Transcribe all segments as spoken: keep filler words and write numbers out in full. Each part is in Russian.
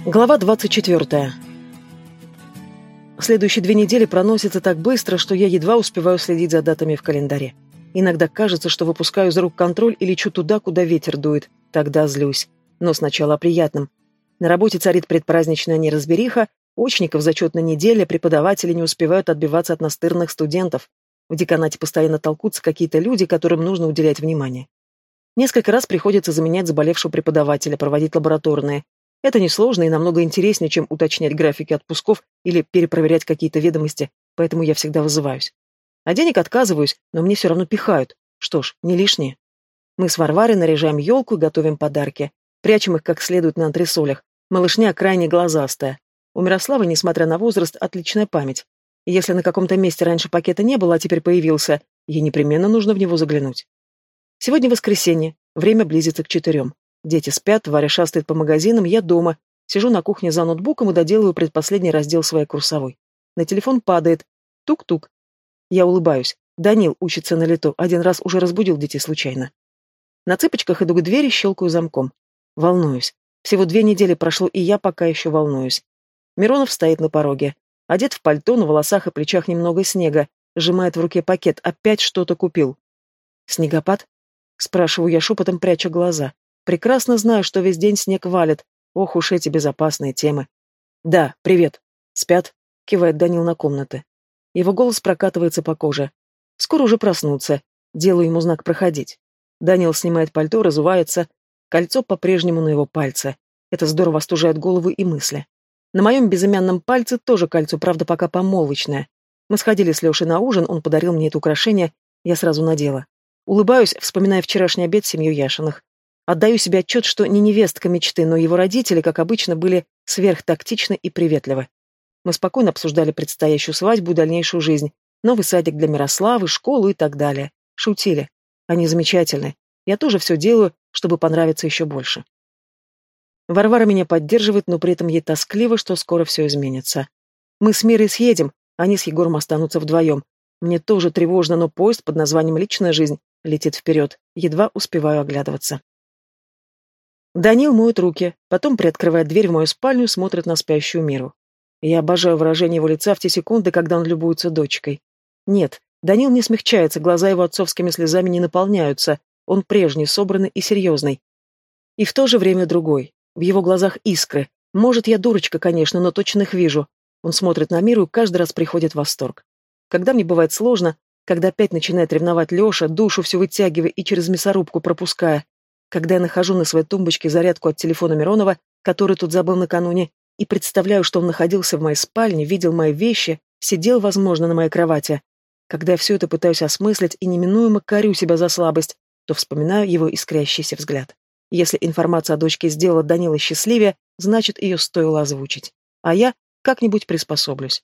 Глава двадцать четвертая. Следующие две недели проносятся так быстро, что я едва успеваю следить за датами в календаре. Иногда кажется, что выпускаю из рук контроль и лечу туда, куда ветер дует. Тогда злюсь. Но сначала о приятном. На работе царит предпраздничная неразбериха, очников зачетной неделе, преподаватели не успевают отбиваться от настырных студентов. В деканате постоянно толкутся какие-то люди, которым нужно уделять внимание. Несколько раз приходится заменять заболевшего преподавателя, проводить лабораторные. Это несложно и намного интереснее, чем уточнять графики отпусков или перепроверять какие-то ведомости, поэтому я всегда вызываюсь. А денег отказываюсь, но мне все равно пихают. Что ж, не лишнее. Мы с Варварой наряжаем елку и готовим подарки. Прячем их как следует на антресолях. Малышня крайне глазастая. У Мирославы, несмотря на возраст, отличная память. И если на каком-то месте раньше пакета не было, а теперь появился, ей непременно нужно в него заглянуть. Сегодня воскресенье, время близится к четырем. Дети спят, Варя шастает по магазинам, я дома. Сижу на кухне за ноутбуком и доделываю предпоследний раздел своей курсовой. На телефон падает. Тук-тук. Я улыбаюсь. Данил учится на лету, один раз уже разбудил детей случайно. На цыпочках иду к двери, щелкаю замком. Волнуюсь. Всего две недели прошло, и я пока еще волнуюсь. Миронов стоит на пороге. Одет в пальто, на волосах и плечах немного снега. Сжимает в руке пакет. Опять что-то купил. «Снегопад?» Спрашиваю я шепотом, пряча глаза. Прекрасно знаю, что весь день снег валит. Ох уж эти безопасные темы. «Да, привет. Спят?» — кивает Данил на комнаты. Его голос прокатывается по коже. «Скоро уже проснутся». Делаю ему знак проходить. Данил снимает пальто, разувается. Кольцо по-прежнему на его пальце. Это здорово остужает голову и мысли. На моем безымянном пальце тоже кольцо, правда, пока помолвочное. Мы сходили с Лешей на ужин, он подарил мне это украшение, я сразу надела. Улыбаюсь, вспоминая вчерашний обед с семьей Яшиных. Отдаю себе отчет, что не невестка мечты, но его родители, как обычно, были сверхтактичны и приветливы. Мы спокойно обсуждали предстоящую свадьбу и дальнейшую жизнь, новый садик для Мирославы, школу и так далее. Шутили. Они замечательны. Я тоже все делаю, чтобы понравиться еще больше. Варвара меня поддерживает, но при этом ей тоскливо, что скоро все изменится. Мы с Мирой съедем, они с Егором останутся вдвоем. Мне тоже тревожно, но поезд под названием «Личная жизнь» летит вперед. Едва успеваю оглядываться. Данил моет руки, потом приоткрывает дверь в мою спальню, смотрит на спящую Миру. Я обожаю выражение его лица в те секунды, когда он любуется дочкой. Нет, Данил не смягчается, глаза его отцовскими слезами не наполняются. Он прежний, собранный и серьезный. И в то же время другой. В его глазах искры. Может, я дурочка, конечно, но точно их вижу. Он смотрит на Миру и каждый раз приходит в восторг. Когда мне бывает сложно, когда опять начинает ревновать Леша, душу всю вытягивая и через мясорубку пропуская, когда я нахожу на своей тумбочке зарядку от телефона Миронова, который тут забыл накануне, и представляю, что он находился в моей спальне, видел мои вещи, сидел, возможно, на моей кровати. Когда я все это пытаюсь осмыслить и неминуемо корю себя за слабость, то вспоминаю его искрящийся взгляд. Если информация о дочке сделала Данила счастливее, значит, ее стоило озвучить. А я как-нибудь приспособлюсь.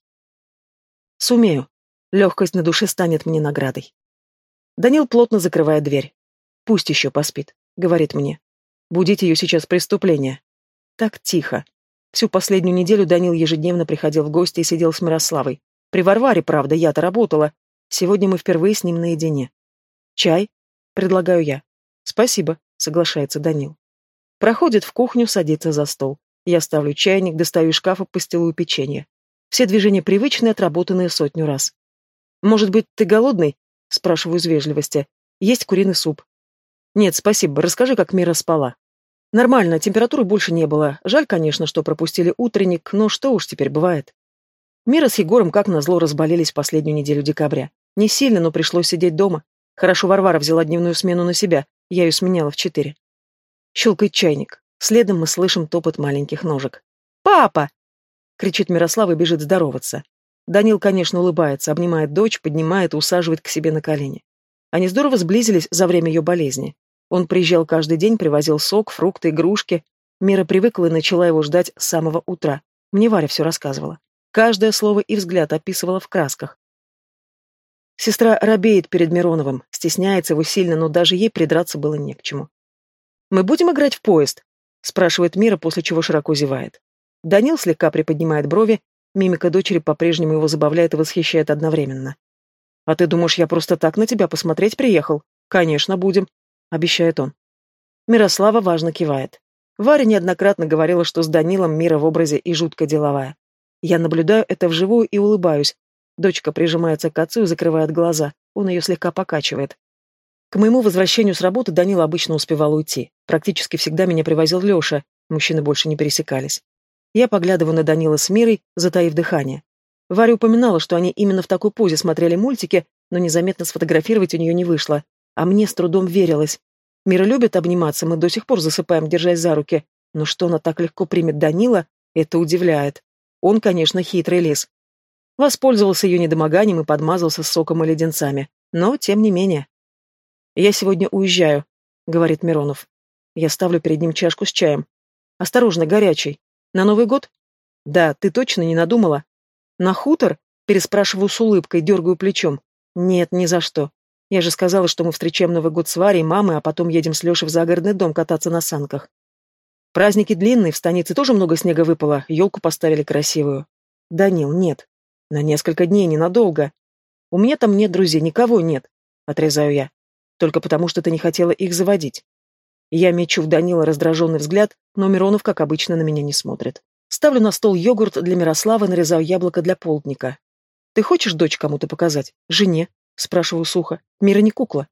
Сумею. Легкость на душе станет мне наградой. Данил плотно закрывает дверь. «Пусть еще поспит», — говорит мне. «Будить ее сейчас преступление». Так тихо. Всю последнюю неделю Данил ежедневно приходил в гости и сидел с Мирославой. При Варваре, правда, я-то работала. Сегодня мы впервые с ним наедине. «Чай?» — предлагаю я. «Спасибо», — соглашается Данил. Проходит в кухню, садится за стол. Я ставлю чайник, достаю из шкафа, пастилую печенье. Все движения привычные, отработанные сотню раз. «Может быть, ты голодный?» — спрашиваю из вежливости. «Есть куриный суп». «Нет, спасибо. Расскажи, как Мира спала». «Нормально, температуры больше не было. Жаль, конечно, что пропустили утренник, но что уж теперь бывает». Мира с Егором, как назло, разболелись последнюю неделю декабря. Не сильно, но пришлось сидеть дома. Хорошо, Варвара взяла дневную смену на себя. Я ее сменяла в четыре. Щелкает чайник. Следом мы слышим топот маленьких ножек. «Папа!» — кричит Мирослава и бежит здороваться. Данил, конечно, улыбается, обнимает дочь, поднимает и усаживает к себе на колени. Они здорово сблизились за время ее болезни. Он приезжал каждый день, привозил сок, фрукты, игрушки. Мира привыкла и начала его ждать с самого утра. Мне Варя все рассказывала. Каждое слово и взгляд описывала в красках. Сестра робеет перед Мироновым, стесняется его сильно, но даже ей придраться было не к чему. «Мы будем играть в поезд?» — спрашивает Мира, после чего широко зевает. Данил слегка приподнимает брови, мимика дочери по-прежнему его забавляет и восхищает одновременно. «А ты думаешь, я просто так на тебя посмотреть приехал? Конечно, будем», — обещает он. Мирослава важно кивает. Варя неоднократно говорила, что с Данилом Мира в образе и жутко деловая. Я наблюдаю это вживую и улыбаюсь. Дочка прижимается к отцу и закрывает глаза. Он ее слегка покачивает. К моему возвращению с работы Данила обычно успевал уйти. Практически всегда меня привозил Леша. Мужчины больше не пересекались. Я поглядываю на Данила с Мирой, затаив дыхание. Варя упоминала, что они именно в такой позе смотрели мультики, но незаметно сфотографировать у нее не вышло. А мне с трудом верилось. Мира любит обниматься, мы до сих пор засыпаем, держась за руки. Но что она так легко примет Данила, это удивляет. Он, конечно, хитрый лис. Воспользовался ее недомоганием и подмазался с соком и леденцами. Но, тем не менее. «Я сегодня уезжаю», — говорит Миронов. Я ставлю перед ним чашку с чаем. «Осторожно, горячий. На Новый год?» «Да, ты точно не надумала?» «На хутор?» — переспрашиваю с улыбкой, дергаю плечом. «Нет, ни за что. Я же сказала, что мы встречаем Новый год с Варей, мамой, а потом едем с Лешей в загородный дом кататься на санках. Праздники длинные, в станице тоже много снега выпало, елку поставили красивую». «Данил, нет. На несколько дней, ненадолго. У меня там нет друзей, никого нет», — отрезаю я. «Только потому, что ты не хотела их заводить». Я мечу в Данила раздраженный взгляд, но Миронов, как обычно, на меня не смотрит. Ставлю на стол йогурт для Мирослава, нарезаю яблоко для полдника. «Ты хочешь дочь кому-то показать? Жене?» — спрашиваю сухо. «Мира не кукла».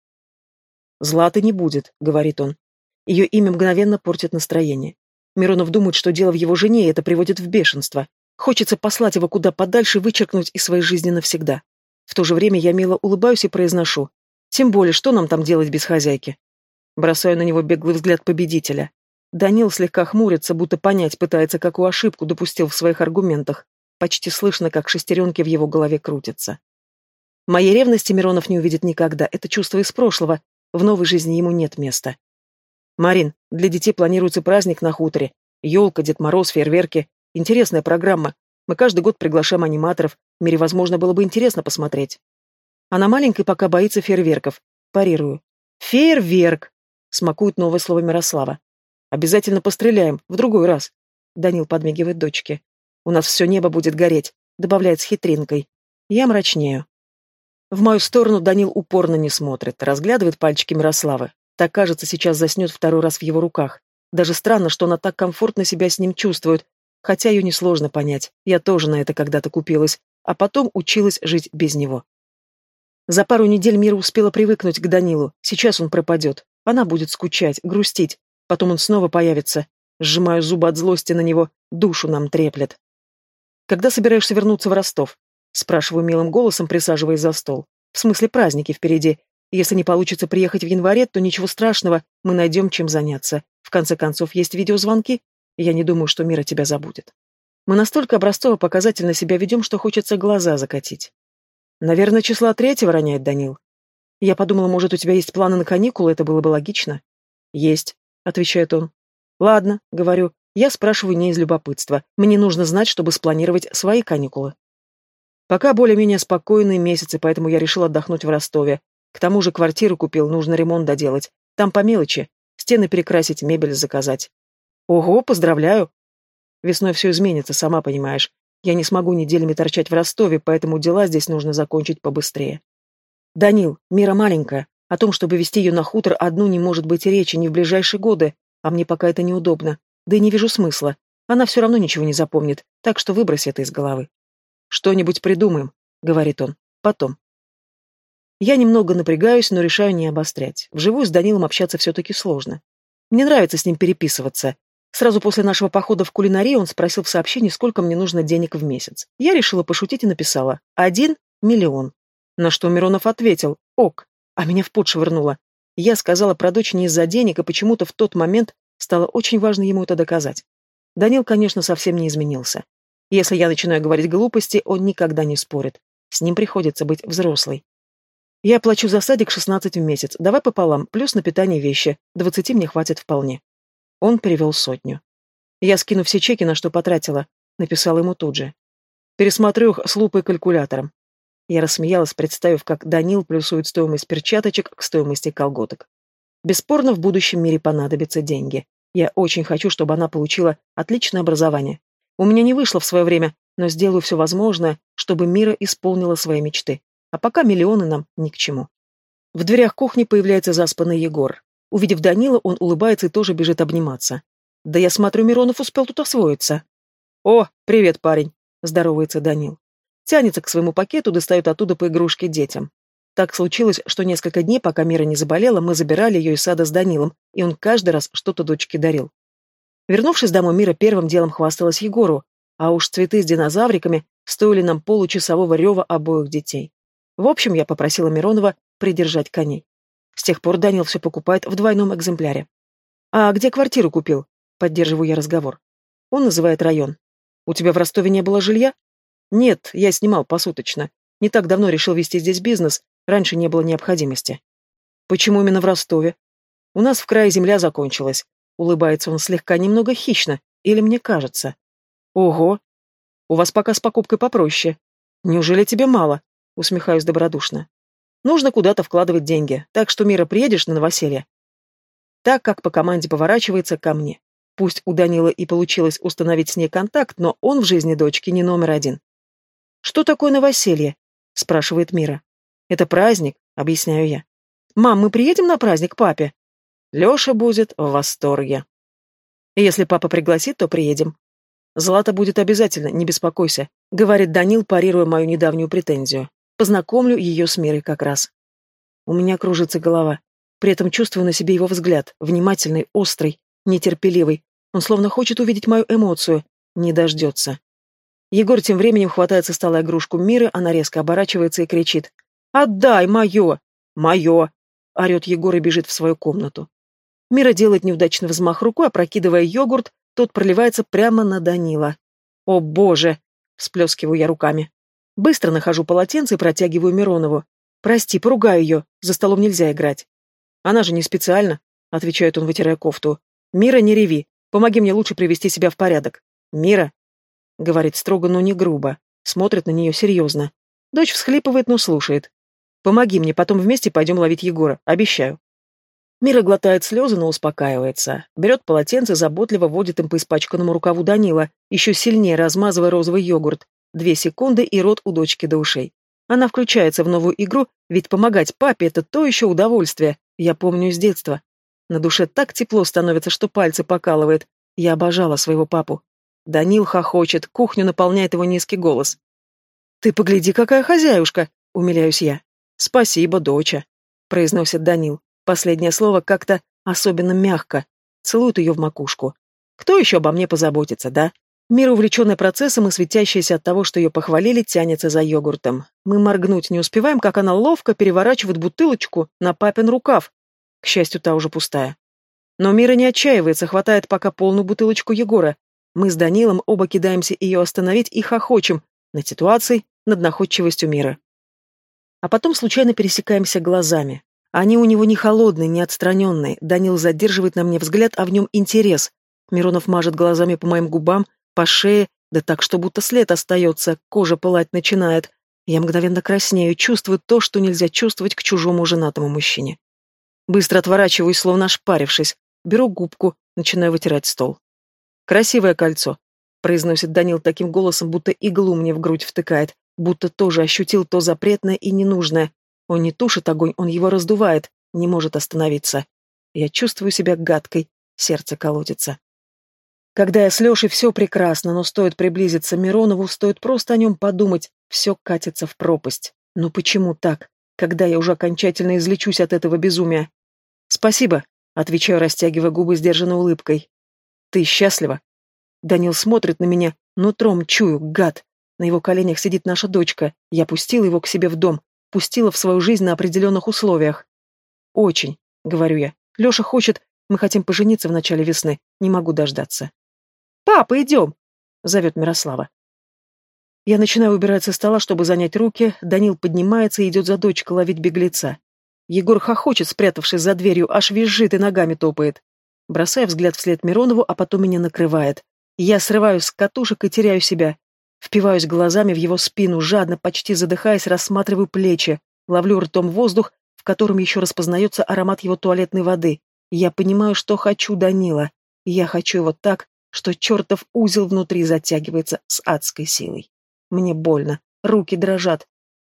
«Златы не будет», — говорит он. Ее имя мгновенно портит настроение. Миронов думает, что дело в его жене, и это приводит в бешенство. Хочется послать его куда подальше и вычеркнуть из своей жизни навсегда. В то же время я мило улыбаюсь и произношу. «Тем более, что нам там делать без хозяйки?» Бросаю на него беглый взгляд победителя. Данил слегка хмурится, будто понять пытается, какую ошибку допустил в своих аргументах. Почти слышно, как шестеренки в его голове крутятся. Моей ревности Миронов не увидит никогда. Это чувство из прошлого. В новой жизни ему нет места. «Марин, для детей планируется праздник на хуторе. Елка, Дед Мороз, фейерверки. Интересная программа. Мы каждый год приглашаем аниматоров. Мире, возможно, было бы интересно посмотреть». Она маленькая, пока боится фейерверков. Парирую. «Фейерверк!» — смакует новое слово Мирослава. «Обязательно постреляем. В другой раз». Данил подмигивает дочке. «У нас все небо будет гореть», — добавляет с хитринкой. Я мрачнею. В мою сторону Данил упорно не смотрит, разглядывает пальчики Мирославы. Так, кажется, сейчас заснет второй раз в его руках. Даже странно, что она так комфортно себя с ним чувствует, хотя ее несложно понять. Я тоже на это когда-то купилась, а потом училась жить без него. За пару недель Мира успела привыкнуть к Данилу. Сейчас он пропадет. Она будет скучать, грустить. Потом он снова появится. Сжимаю зубы от злости на него. Душу нам треплет. «Когда собираешься вернуться в Ростов?» Спрашиваю милым голосом, присаживаясь за стол. «В смысле, праздники впереди. Если не получится приехать в январе, то ничего страшного. Мы найдем, чем заняться. В конце концов, есть видеозвонки. Я не думаю, что Мира тебя забудет. Мы настолько образцово-показательно себя ведем, что хочется глаза закатить». «Наверное, числа третьего», — роняет Данил. Я подумала, может, у тебя есть планы на каникулы, это было бы логично. «Есть», — отвечает он. «Ладно», — говорю, я спрашиваю не из любопытства. Мне нужно знать, чтобы спланировать свои каникулы. Пока более-менее спокойные месяцы, поэтому я решил отдохнуть в Ростове. К тому же квартиру купил, нужно ремонт доделать. Там по мелочи. Стены перекрасить, мебель заказать. Ого, поздравляю. Весной все изменится, сама понимаешь. Я не смогу неделями торчать в Ростове, поэтому дела здесь нужно закончить побыстрее. Данил, Мира маленькая. О том, чтобы везти ее на хутор одну, не может быть и речи ни в ближайшие годы, а мне пока это неудобно. Да и не вижу смысла. Она все равно ничего не запомнит, так что выбрось это из головы. «Что-нибудь придумаем», — говорит он. «Потом». Я немного напрягаюсь, но решаю не обострять. Вживую с Данилом общаться все-таки сложно. Мне нравится с ним переписываться. Сразу после нашего похода в кулинарию он спросил в сообщении, сколько мне нужно денег в месяц. Я решила пошутить и написала «один миллион». На что Миронов ответил «ок», а меня в пот швырнуло. Я сказала про дочь не из-за денег, и почему-то в тот момент стало очень важно ему это доказать. Данил, конечно, совсем не изменился. Если я начинаю говорить глупости, он никогда не спорит. С ним приходится быть взрослой. Я плачу за садик шестнадцать в месяц, давай пополам, плюс на питание вещи, двадцати мне хватит вполне. Он перевел сотню. Я скину все чеки, на что потратила, написала ему тут же. Пересмотрю их с лупой и калькулятором. Я рассмеялась, представив, как Данил плюсует стоимость перчаточек к стоимости колготок. Бесспорно, в будущем мире понадобятся деньги. Я очень хочу, чтобы она получила отличное образование. У меня не вышло в свое время, но сделаю все возможное, чтобы Мира исполнила свои мечты. А пока миллионы нам ни к чему. В дверях кухни появляется заспанный Егор. Увидев Данила, он улыбается и тоже бежит обниматься. Да я смотрю, Миронов успел тут освоиться. О, привет, парень, здоровается Данил. Тянется к своему пакету, достает оттуда по игрушке детям. Так случилось, что несколько дней, пока Мира не заболела, мы забирали ее из сада с Данилом, и он каждый раз что-то дочке дарил. Вернувшись домой, Мира первым делом хвасталась Егору, а уж цветы с динозавриками стоили нам получасового рева обоих детей. В общем, я попросила Миронова придержать коней. С тех пор Данил все покупает в двойном экземпляре. «А где квартиру купил?» — поддерживаю я разговор. Он называет район. «У тебя в Ростове не было жилья?» «Нет, я снимал посуточно. Не так давно решил вести здесь бизнес, раньше не было необходимости». «Почему именно в Ростове?» «У нас в крае земля закончилась». Улыбается он слегка немного хищно, или мне кажется. «Ого! У вас пока с покупкой попроще. Неужели тебе мало?» Усмехаюсь добродушно. «Нужно куда-то вкладывать деньги, так что, Мира, приедешь на новоселье?» Так как по команде поворачивается ко мне. Пусть у Данила и получилось установить с ней контакт, но он в жизни дочки не номер один. «Что такое новоселье?» — спрашивает Мира. «Это праздник», — объясняю я. «Мам, мы приедем на праздник к папе?» Леша будет в восторге. И если папа пригласит, то приедем. Злата будет обязательно, не беспокойся, говорит Данил, парируя мою недавнюю претензию. Познакомлю ее с Мирой как раз. У меня кружится голова. При этом чувствую на себе его взгляд, внимательный, острый, нетерпеливый. Он словно хочет увидеть мою эмоцию. Не дождется. Егор тем временем хватает со стола игрушку Миры, она резко оборачивается и кричит. «Отдай, мое! Мое!» — орет Егор и бежит в свою комнату. Мира делает неудачный взмах рукой, опрокидывая йогурт, тот проливается прямо на Данила. «О, боже!» — всплескиваю я руками. Быстро нахожу полотенце и протягиваю Миронову. «Прости, поругаю ее, за столом нельзя играть». «Она же не специально», — отвечает он, вытирая кофту. «Мира, не реви, помоги мне лучше привести себя в порядок». «Мира», — говорит строго, но не грубо, смотрит на нее серьезно. Дочь всхлипывает, но слушает. «Помоги мне, потом вместе пойдем ловить Егора, обещаю». Мира глотает слезы, но успокаивается. Берет полотенце, заботливо водит им по испачканному рукаву Данила, еще сильнее размазывая розовый йогурт. Две секунды, и рот у дочки до ушей. Она включается в новую игру, ведь помогать папе — это то еще удовольствие. Я помню с детства. На душе так тепло становится, что пальцы покалывает. Я обожала своего папу. Данил хохочет, кухню наполняет его низкий голос. «Ты погляди, какая хозяюшка!» — умиляюсь я. «Спасибо, доча», — произносит Данил. Последнее слово как-то особенно мягко. Целует ее в макушку. Кто еще обо мне позаботится, да? Мира, увлеченная процессом и светящаяся от того, что ее похвалили, тянется за йогуртом. Мы моргнуть не успеваем, как она ловко переворачивает бутылочку на папин рукав. К счастью, та уже пустая. Но Мира не отчаивается, хватает пока полную бутылочку Егора. Мы с Данилом оба кидаемся ее остановить и хохочем над ситуацией, над находчивостью Мира. А потом случайно пересекаемся глазами. Они у него не холодные, не отстраненные. Данил задерживает на мне взгляд, а в нем интерес. Миронов мажет глазами по моим губам, по шее, да так, что будто след остается, кожа пылать начинает. Я мгновенно краснею, чувствую то, что нельзя чувствовать к чужому женатому мужчине. Быстро отворачиваюсь, словно ошпарившись. Беру губку, начинаю вытирать стол. «Красивое кольцо», — произносит Данил таким голосом, будто иглу мне в грудь втыкает, будто тоже ощутил то запретное и ненужное. Он не тушит огонь, он его раздувает, не может остановиться. Я чувствую себя гадкой, сердце колотится. Когда я с Лешей, все прекрасно, но стоит приблизиться к Миронову, стоит просто о нем подумать, все катится в пропасть. Но почему так, когда я уже окончательно излечусь от этого безумия? «Спасибо», — отвечаю, растягивая губы сдержанной улыбкой. «Ты счастлива?» Данил смотрит на меня, нутром чую, гад. На его коленях сидит наша дочка, я пустила его к себе в дом. Пустила в свою жизнь на определенных условиях. «Очень», — говорю я. «Леша хочет, мы хотим пожениться в начале весны. Не могу дождаться». «Папа, идем!» — зовет Мирослава. Я начинаю убирать со стола, чтобы занять руки. Данил поднимается и идет за дочкой ловить беглеца. Егор хохочет, спрятавшись за дверью, аж визжит и ногами топает. Бросаю взгляд вслед Миронову, а потом меня накрывает. Я срываюсь с катушек и теряю себя. Впиваюсь глазами в его спину, жадно, почти задыхаясь, рассматриваю плечи, ловлю ртом воздух, в котором еще распознается аромат его туалетной воды. Я понимаю, что хочу Данила. Я хочу его так, что чертов узел внутри затягивается с адской силой. Мне больно, руки дрожат.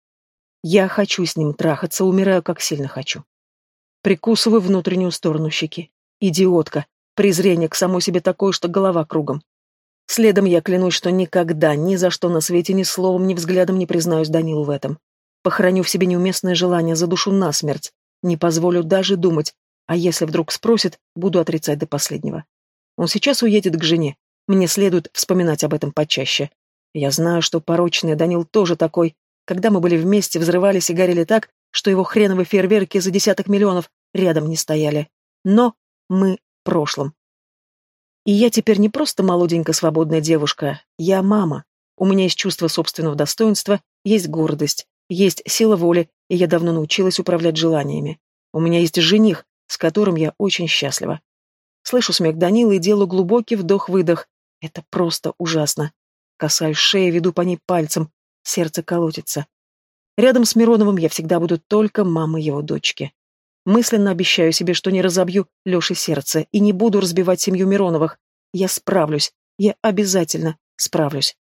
Я хочу с ним трахаться, умираю, как сильно хочу. Прикусываю внутреннюю сторону щеки. Идиотка. Презрение к самой себе такое, что голова кругом. Следом я клянусь, что никогда, ни за что на свете, ни словом, ни взглядом не признаюсь Данилу в этом. Похороню в себе неуместное желание, задушу насмерть. Не позволю даже думать, а если вдруг спросит, буду отрицать до последнего. Он сейчас уедет к жене. Мне следует вспоминать об этом почаще. Я знаю, что порочный Данил тоже такой. Когда мы были вместе, взрывались и горели так, что его хреновые фейерверки за десяток миллионов рядом не стояли. Но мы в прошлом. И я теперь не просто молоденькая свободная девушка, я мама. У меня есть чувство собственного достоинства, есть гордость, есть сила воли, и я давно научилась управлять желаниями. У меня есть жених, с которым я очень счастлива. Слышу смех Данилы и делаю глубокий вдох-выдох. Это просто ужасно. Касаюсь шеи, веду по ней пальцем. Сердце колотится. Рядом с Мироновым я всегда буду только мамой его дочки. Мысленно обещаю себе, что не разобью Леше сердце и не буду разбивать семью Мироновых. Я справлюсь. Я обязательно справлюсь.